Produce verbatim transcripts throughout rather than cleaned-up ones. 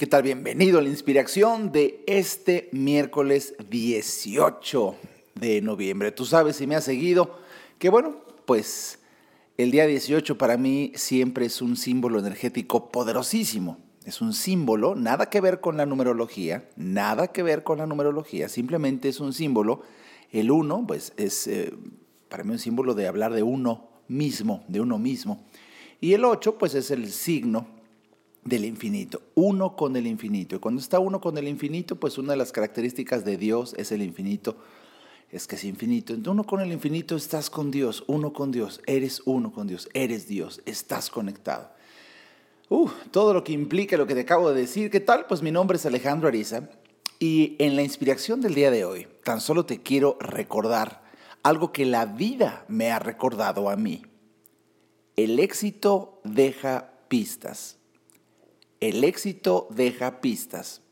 ¿Qué tal? Bienvenido a la inspiración de este miércoles dieciocho de noviembre. Tú sabes, si me has seguido, que bueno, pues el día dieciocho para mí siempre es un símbolo energético poderosísimo. Es un símbolo, nada que ver con la numerología, nada que ver con la numerología, simplemente es un símbolo. El uno, pues es eh, para mí un símbolo de hablar de uno mismo, de uno mismo. Y el ocho, pues es el signo del infinito, uno con el infinito. Y cuando está uno con el infinito, pues una de las características de Dios es el infinito, es que es infinito. Entonces uno con el infinito estás con Dios, uno con Dios, eres uno con Dios, eres Dios, estás conectado. Uh, todo lo que implica lo que te acabo de decir. ¿Qué tal? Pues mi nombre es Alejandro Ariza y en la inspiración del día de hoy tan solo te quiero recordar algo que la vida me ha recordado a mí. El éxito deja pistas. El éxito deja pistas.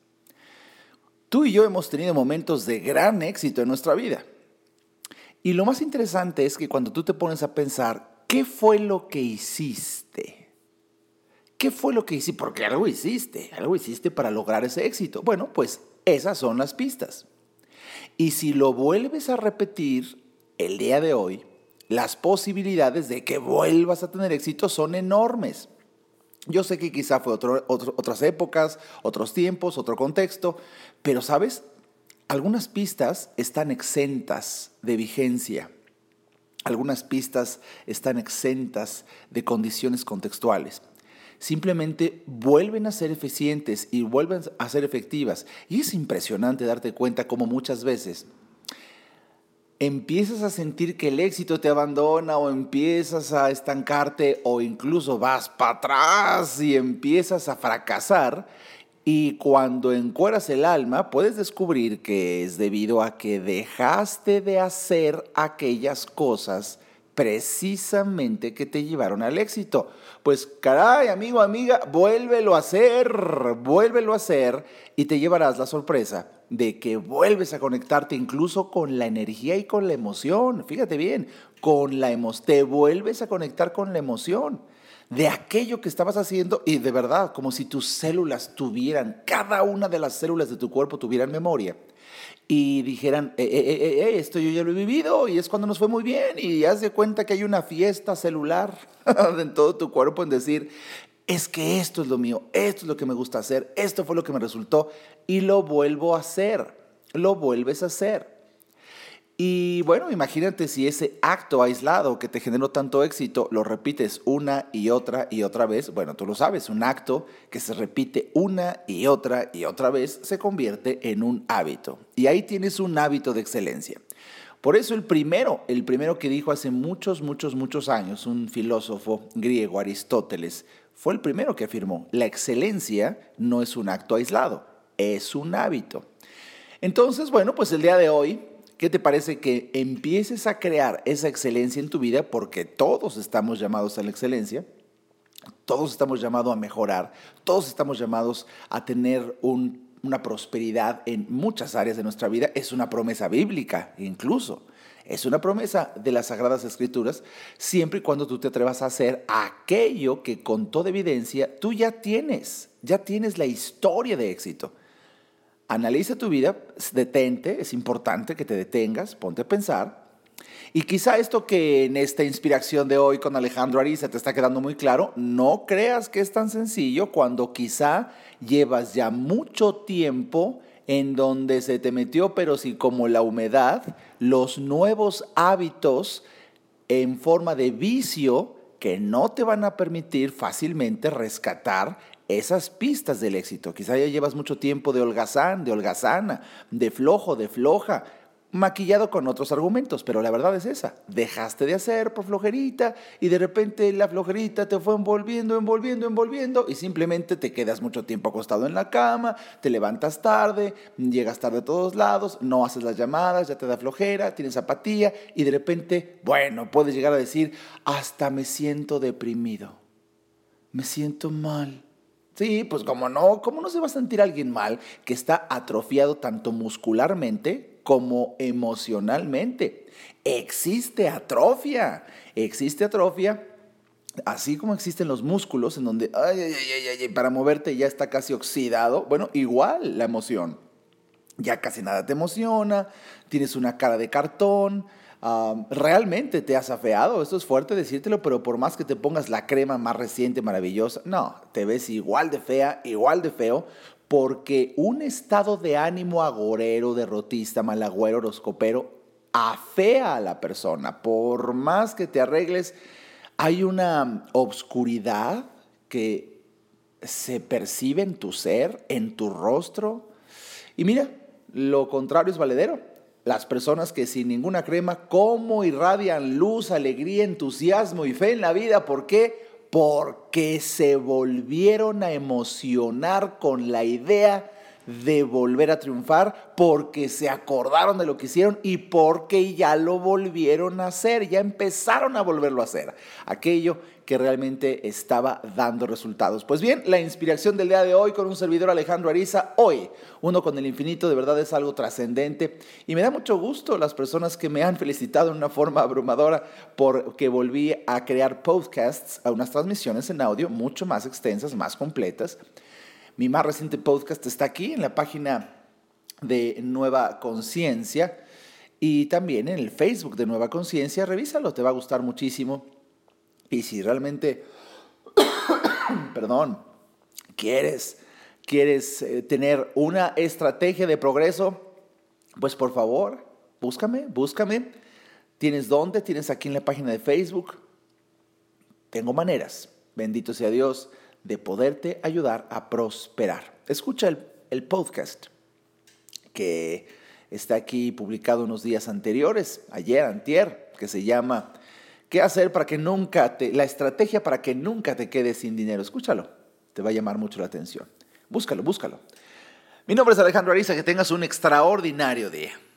Tú y yo hemos tenido momentos de gran éxito en nuestra vida. Y lo más interesante es que cuando tú te pones a pensar, ¿qué fue lo que hiciste? ¿Qué fue lo que hiciste? Porque algo hiciste, algo hiciste para lograr ese éxito. Bueno, pues esas son las pistas. Y si lo vuelves a repetir el día de hoy, las posibilidades de que vuelvas a tener éxito son enormes. Yo sé que quizá fue otro, otro, otras épocas, otros tiempos, otro contexto, pero ¿sabes? Algunas pistas están exentas de vigencia. Algunas pistas están exentas de condiciones contextuales. Simplemente vuelven a ser eficientes y vuelven a ser efectivas. Y es impresionante darte cuenta cómo muchas veces empiezas a sentir que el éxito te abandona o empiezas a estancarte o incluso vas para atrás y empiezas a fracasar, y cuando encueras el alma puedes descubrir que es debido a que dejaste de hacer aquellas cosas precisamente que te llevaron al éxito. Pues caray, amigo, amiga, vuélvelo a hacer, vuélvelo a hacer y te llevarás la sorpresa de que vuelves a conectarte incluso con la energía y con la emoción. Fíjate bien, con la emoción, te vuelves a conectar con la emoción de aquello que estabas haciendo y de verdad, como si tus células tuvieran, cada una de las células de tu cuerpo tuvieran memoria y dijeran, eh, eh, eh, eh, esto yo ya lo he vivido y es cuando nos fue muy bien, y haz de cuenta que hay una fiesta celular en todo tu cuerpo en decir, es que esto es lo mío, esto es lo que me gusta hacer, esto fue lo que me resultó y lo vuelvo a hacer, lo vuelves a hacer. Y bueno, imagínate si ese acto aislado que te generó tanto éxito lo repites una y otra y otra vez. Bueno, tú lo sabes, un acto que se repite una y otra y otra vez se convierte en un hábito. Y ahí tienes un hábito de excelencia. Por eso el primero, el primero que dijo hace muchos, muchos, muchos años, un filósofo griego, Aristóteles, fue el primero que afirmó, la excelencia no es un acto aislado, es un hábito. Entonces, bueno, pues el día de hoy, ¿qué te parece que empieces a crear esa excelencia en tu vida? Porque todos estamos llamados a la excelencia, todos estamos llamados a mejorar, todos estamos llamados a tener un, una prosperidad en muchas áreas de nuestra vida. Es una promesa bíblica incluso, es una promesa de las Sagradas Escrituras, siempre y cuando tú te atrevas a hacer aquello que con toda evidencia tú ya tienes, ya tienes la historia de éxito. Analiza tu vida, detente, es importante que te detengas, ponte a pensar. Y quizá esto que en esta inspiración de hoy con Alejandro Ariza te está quedando muy claro, no creas que es tan sencillo cuando quizá llevas ya mucho tiempo en donde se te metió, pero sí como la humedad, los nuevos hábitos en forma de vicio que no te van a permitir fácilmente rescatar esas pistas del éxito. Quizá ya llevas mucho tiempo de holgazán, de holgazana, de flojo, de floja, maquillado con otros argumentos, pero la verdad es esa. Dejaste de hacer por flojerita y de repente la flojerita te fue envolviendo, envolviendo, envolviendo y simplemente te quedas mucho tiempo acostado en la cama, te levantas tarde, llegas tarde a todos lados, no haces las llamadas, ya te da flojera, tienes apatía y de repente, bueno, puedes llegar a decir, hasta me siento deprimido, me siento mal. Sí, pues cómo no, ¿cómo no se va a sentir alguien mal que está atrofiado tanto muscularmente como emocionalmente? Existe atrofia, existe atrofia Así como existen los músculos en donde ay, ay, ay, ay, ay, para moverte ya está casi oxidado, bueno, igual la emoción. Ya casi nada te emociona, tienes una cara de cartón, um, realmente te has afeado, esto es fuerte decírtelo, pero por más que te pongas la crema más reciente, maravillosa, no, te ves igual de fea, igual de feo, porque un estado de ánimo agorero, derrotista, malagüero, horoscopero, afea a la persona. Por más que te arregles, hay una obscuridad que se percibe en tu ser, en tu rostro. Y mira, lo contrario es valedero. Las personas que sin ninguna crema, cómo irradian luz, alegría, entusiasmo y fe en la vida. ¿Por qué? Porque se volvieron a emocionar con la idea de volver a triunfar, porque se acordaron de lo que hicieron y porque ya lo volvieron a hacer, ya empezaron a volverlo a hacer, aquello que realmente estaba dando resultados. Pues bien, la inspiración del día de hoy con un servidor Alejandro Ariza, hoy, uno con el infinito, de verdad es algo trascendente y me da mucho gusto las personas que me han felicitado en una forma abrumadora porque volví a crear podcasts, a unas transmisiones en audio mucho más extensas, más completas. Mi más reciente podcast está aquí en la página de Nueva Conciencia y también en el Facebook de Nueva Conciencia. Revísalo, te va a gustar muchísimo. Y si realmente, perdón, quieres, quieres eh, tener una estrategia de progreso, pues por favor, búscame, búscame. ¿Tienes dónde? Tienes aquí en la página de Facebook. Tengo maneras, bendito sea Dios, de poderte ayudar a prosperar. Escucha el, el podcast que está aquí publicado unos días anteriores, ayer, antier, que se llama ¿Qué hacer para que nunca te, la estrategia para que nunca te quedes sin dinero? Escúchalo, te va a llamar mucho la atención. Búscalo, búscalo. Mi nombre es Alejandro Ariza, que tengas un extraordinario día.